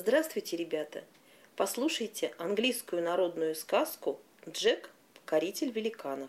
Здравствуйте, ребята! Послушайте английскую народную сказку «Джек, покоритель великанов».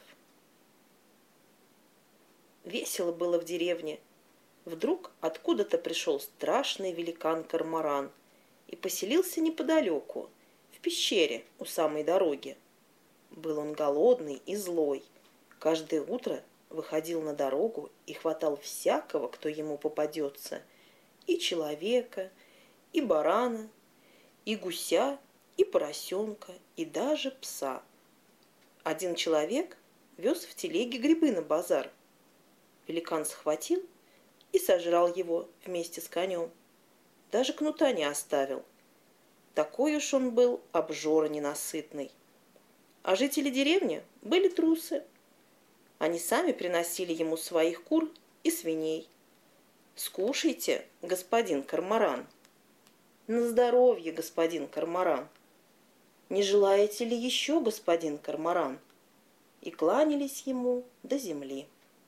Весело было в деревне. Вдруг откуда-то пришел страшный великан-корморан и поселился неподалеку, в пещере у самой дороги. Был он голодный и злой. Каждое утро выходил на дорогу и хватал всякого, кто ему попадется, и человека, и барана, и гуся, и поросенка, и даже пса. Один человек вез в телеге грибы на базар. Великан схватил и сожрал его вместе с конем. Даже кнута не оставил. Такой уж он был обжора ненасытный. А жители деревни были трусы. Они сами приносили ему своих кур и свиней. «Скушайте, господин корморан». «На здоровье, господин корморан». «Не желаете ли еще, господин корморан?» И кланялись ему до земли.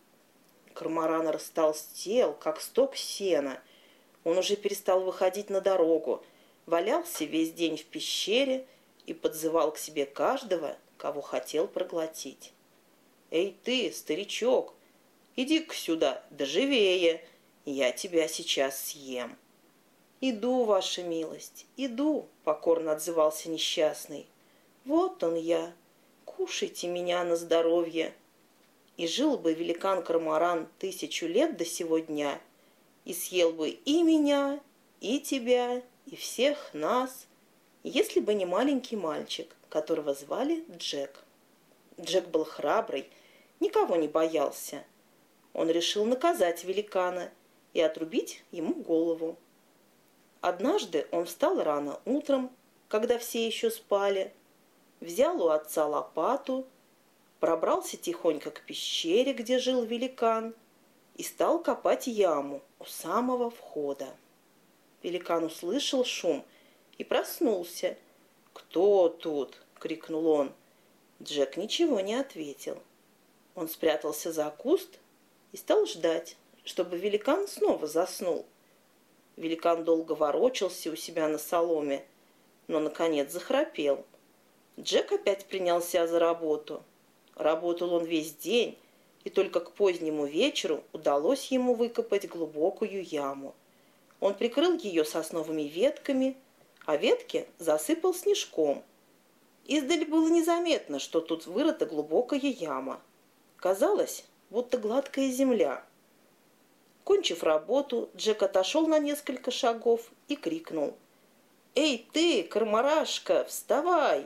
Корморан растолстел, как сток сена. Он уже перестал выходить на дорогу, валялся весь день в пещере и подзывал к себе каждого, кого хотел проглотить. «Эй ты, старичок, иди-ка сюда, да живее, я тебя сейчас съем». «Иду, ваша милость, иду», — покорно отзывался несчастный. «Вот он я, кушайте меня на здоровье». И жил бы великан-корморан 1000 лет до сего дня, и съел бы и меня, и тебя, и всех нас, если бы не маленький мальчик, которого звали Джек. Джек был храбрый, никого не боялся. Он решил наказать великана и отрубить ему голову. Однажды он встал рано утром, когда все еще спали, взял у отца лопату, пробрался тихонько к пещере, где жил великан, и стал копать яму у самого входа. Великан услышал шум и проснулся. «Кто тут?» — крикнул он. Джек ничего не ответил. Он спрятался за куст и стал ждать, чтобы великан снова заснул. Великан долго ворочался у себя на соломе, но, наконец, захрапел. Джек опять принялся за работу. Работал он весь день, и только к позднему вечеру удалось ему выкопать глубокую яму. Он прикрыл ее сосновыми ветками, а ветки засыпал снежком. Издали было незаметно, что тут вырыта глубокая яма. Казалось, будто гладкая земля. Кончив работу, Джек отошел на несколько шагов и крикнул: «Эй ты, корморашка, вставай!»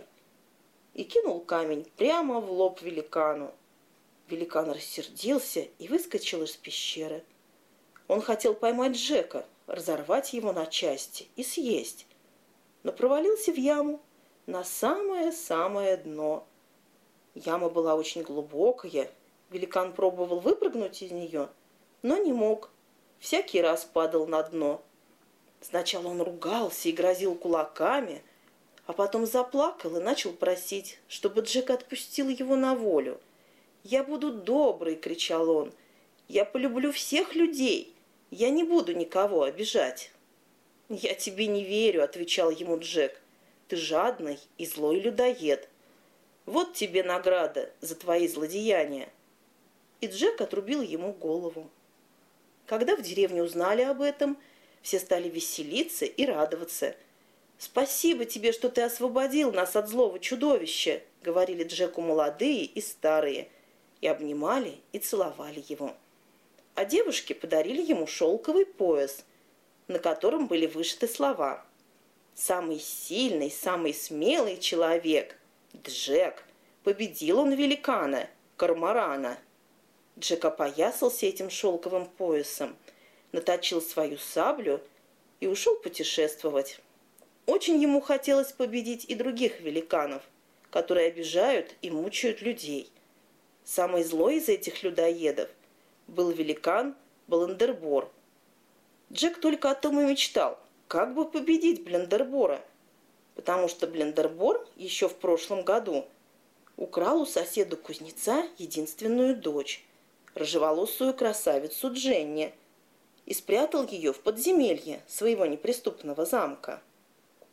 и кинул камень прямо в лоб великану. Великан рассердился и выскочил из пещеры. Он хотел поймать Джека, разорвать его на части и съесть, но провалился в яму на самое-самое дно. Яма была очень глубокая. Великан пробовал выпрыгнуть из нее, но не мог. Всякий раз падал на дно. Сначала он ругался и грозил кулаками, а потом заплакал и начал просить, чтобы Джек отпустил его на волю. «Я буду добрый!» — кричал он. «Я полюблю всех людей! Я не буду никого обижать!» «Я тебе не верю!» — отвечал ему Джек. «Ты жадный и злой людоед. Вот тебе награда за твои злодеяния!» И Джек отрубил ему голову. Когда в деревне узнали об этом, все стали веселиться и радоваться. «Спасибо тебе, что ты освободил нас от злого чудовища», — говорили Джеку молодые и старые, и обнимали и целовали его. А девушки подарили ему шелковый пояс, на котором были вышиты слова: «Самый сильный, самый смелый человек, Джек, победил он великана, корморана». Джек опоясался этим шелковым поясом, наточил свою саблю и ушел путешествовать. Очень ему хотелось победить и других великанов, которые обижают и мучают людей. Самый злой из этих людоедов был великан Блендербор. Джек только о том и мечтал, как бы победить Блендербора, потому что Блендербор еще в прошлом году украл у соседа-кузнеца единственную дочь, рыжеволосую красавицу Дженни, и спрятал ее в подземелье своего неприступного замка.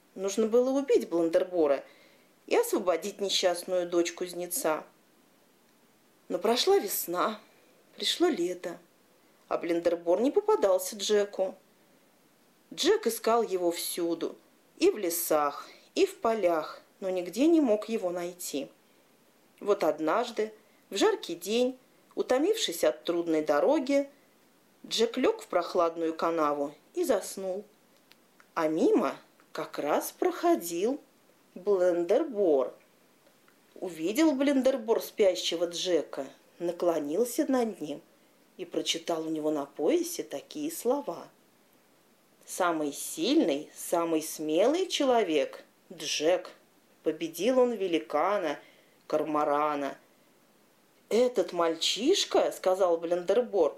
Нужно было убить Блендербора и освободить несчастную дочь кузнеца. Но прошла весна, пришло лето, а Блендербор не попадался Джеку. Джек искал его всюду, и в лесах, и в полях, но нигде не мог его найти. Вот однажды, в жаркий день, утомившись от трудной дороги, Джек лег в прохладную канаву и заснул. А мимо как раз проходил Блендербор. Увидел Блендербор спящего Джека, наклонился над ним и прочитал у него на поясе такие слова: «Самый сильный, самый смелый человек – Джек. Победил он великана, Корморана». «Этот мальчишка, – сказал Блендербор,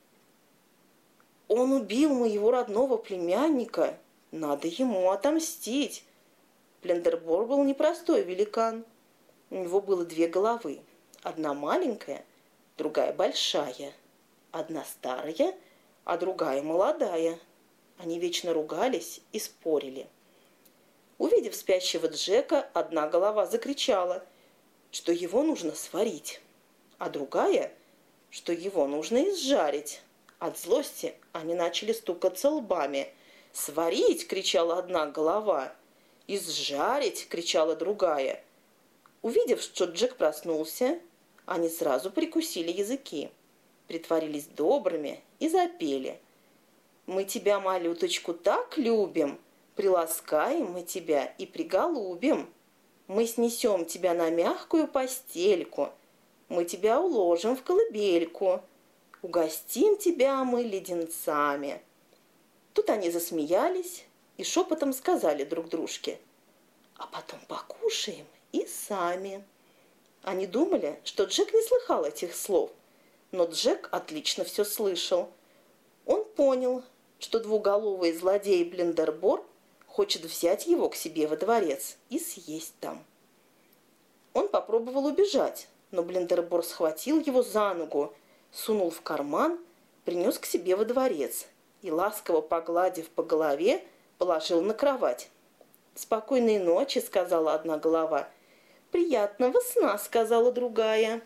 – он убил моего родного племянника. Надо ему отомстить». Блендербор был непростой великан. У него было две головы. Одна маленькая, другая большая. Одна старая, а другая молодая. Они вечно ругались и спорили. Увидев спящего Джека, одна голова закричала, что его нужно сварить, а другая, что его нужно изжарить. От злости они начали стукаться лбами. «Сварить!» – кричала одна голова. «Изжарить!» – кричала другая. Увидев, что Джек проснулся, они сразу прикусили языки, притворились добрыми и запели: «Мы тебя, малюточку, так любим, приласкаем мы тебя и приголубим. Мы снесем тебя на мягкую постельку, мы тебя уложим в колыбельку, угостим тебя мы леденцами». Тут они засмеялись и шепотом сказали друг дружке: «А потом покушаем и сами». Они думали, что Джек не слыхал этих слов, но Джек отлично все слышал. Он понял, что двуголовый злодей Блендербор хочет взять его к себе во дворец и съесть там. Он попробовал убежать, но Блендербор схватил его за ногу, сунул в карман, принес к себе во дворец и, ласково погладив по голове, положил на кровать. «Спокойной ночи», — сказала одна голова. «Приятного сна», — сказала другая.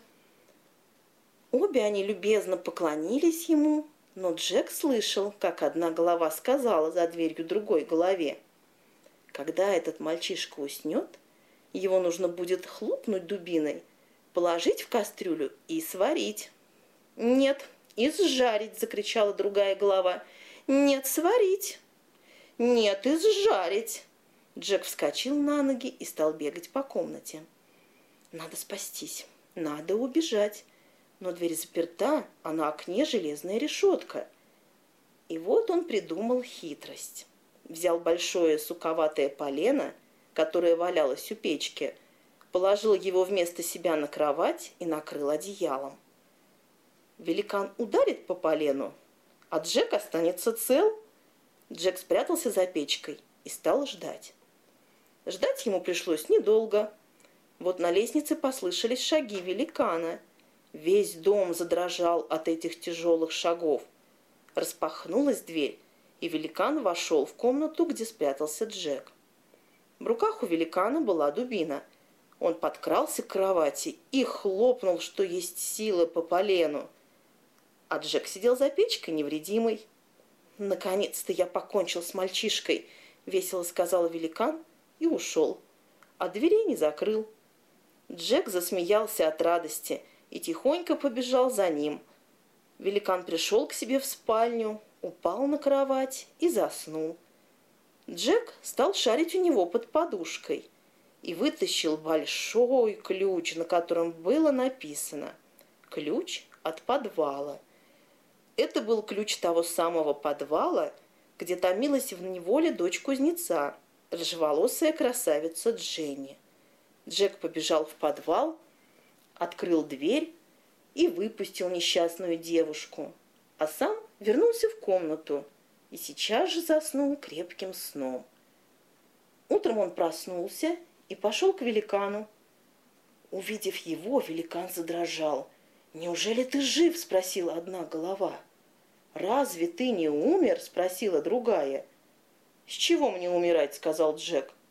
Обе они любезно поклонились ему, но Джек слышал, как одна голова сказала за дверью другой голове: «Когда этот мальчишка уснет, его нужно будет хлопнуть дубиной, положить в кастрюлю и сварить». «Нет, изжарить!» – закричала другая голова. «Нет, сварить!» «Нет, изжарить!» Джек вскочил на ноги и стал бегать по комнате. Надо спастись, надо убежать. Но дверь заперта, а на окне железная решетка. И вот он придумал хитрость. Взял большое суковатое полено, которое валялось у печки, положил его вместо себя на кровать и накрыл одеялом. Великан ударит по полену, а Джек останется цел. Джек спрятался за печкой и стал ждать. Ждать ему пришлось недолго. Вот на лестнице послышались шаги великана. Весь дом задрожал от этих тяжелых шагов. Распахнулась дверь, и великан вошел в комнату, где спрятался Джек. В руках у великана была дубина. Он подкрался к кровати и хлопнул, что есть силы, по полену. А Джек сидел за печкой невредимый. «Наконец-то я покончил с мальчишкой», — весело сказал великан и ушел, а дверей не закрыл. Джек засмеялся от радости и тихонько побежал за ним. Великан пришел к себе в спальню, упал на кровать и заснул. Джек стал шарить у него под подушкой и вытащил большой ключ, на котором было написано «Ключ от подвала». Это был ключ того самого подвала, где томилась в неволе дочь кузнеца, рыжеволосая красавица Дженни. Джек побежал в подвал, открыл дверь и выпустил несчастную девушку, а сам вернулся в комнату и сейчас же заснул крепким сном. Утром он проснулся и пошел к великану. Увидев его, великан задрожал. «Неужели ты жив?» – спросила одна голова. «Разве ты не умер?» – спросила другая. «С чего мне умирать?» – сказал Джек.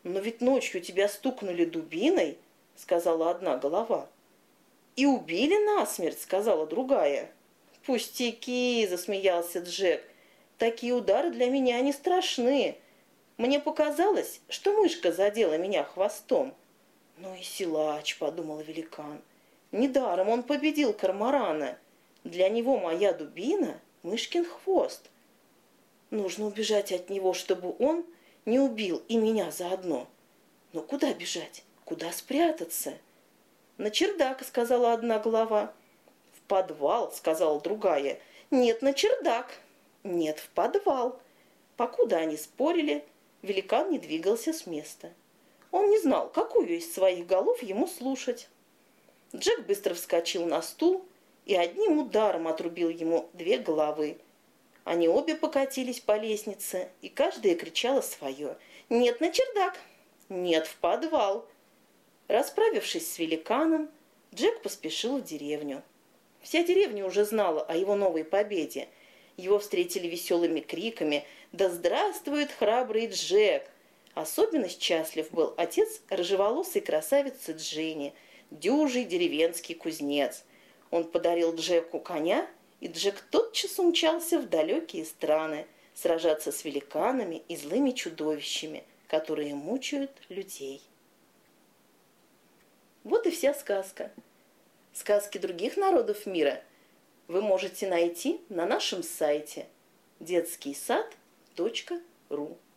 «Но ведь ночью тебя стукнули дубиной», — сказала одна голова. «И убили насмерть», — сказала другая. «Пустяки», — засмеялся Джек. «Такие удары для меня не страшны. Мне показалось, что мышка задела меня хвостом». «Ну и силач», — подумал великан. «Недаром он победил корморана. Для него моя дубина — мышкин хвост. Нужно убежать от него, чтобы он не убил и меня заодно. Но куда бежать? Куда спрятаться?» «На чердак», — сказала одна голова. «В подвал», — сказала другая. «Нет, на чердак». «Нет, в подвал». Покуда они спорили, великан не двигался с места. Он не знал, какую из своих голов ему слушать. Джек быстро вскочил на стул и одним ударом отрубил ему 2 головы. Они обе покатились по лестнице, и каждая кричала свое. «Нет, на чердак!» «Нет, в подвал!» Расправившись с великаном, Джек поспешил в деревню. Вся деревня уже знала о его новой победе. Его встретили веселыми криками: «Да здравствует храбрый Джек!» Особенно счастлив был отец рыжеволосой красавицы Дженни, дюжий деревенский кузнец. Он подарил Джеку коня, и Джек тотчас умчался в далекие страны сражаться с великанами и злыми чудовищами, которые мучают людей. Вот и вся сказка. Сказки других народов мира вы можете найти на нашем сайте детскийсад.ру.